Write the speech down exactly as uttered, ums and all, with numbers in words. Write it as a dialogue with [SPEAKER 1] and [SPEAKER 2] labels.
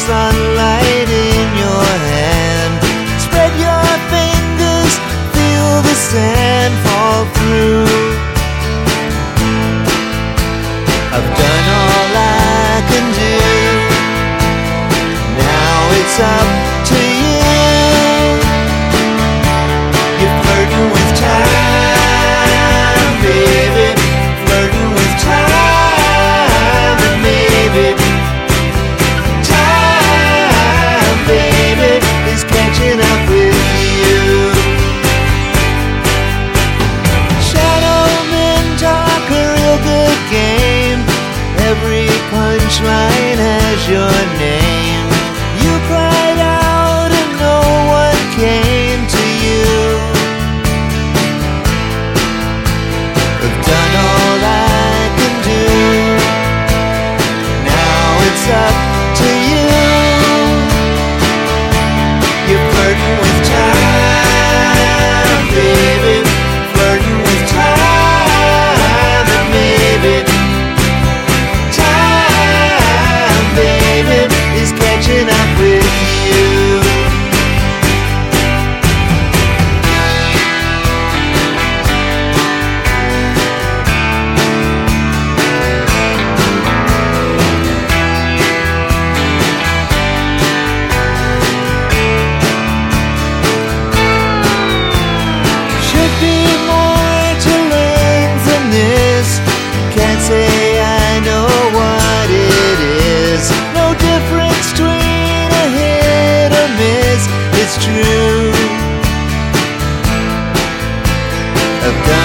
[SPEAKER 1] sunlight in your hand. Spread your fingers, feel the sand fall through. I've done all I can do. Now it's up to you. You're flirting with time, baby. Flirting with time, and maybe time, baby, is catching up with you. Shadow men talk a real good game. Every punchline has your name. You cried out and no one came to you. I've done all I can do. Now it's up to you. You're flirting with time, baby. Flirting with time, and maybe time, baby, is catching up with you. Should be more to learn from this. Can't say I know what it is. No difference between a hit or miss. It's true. I've done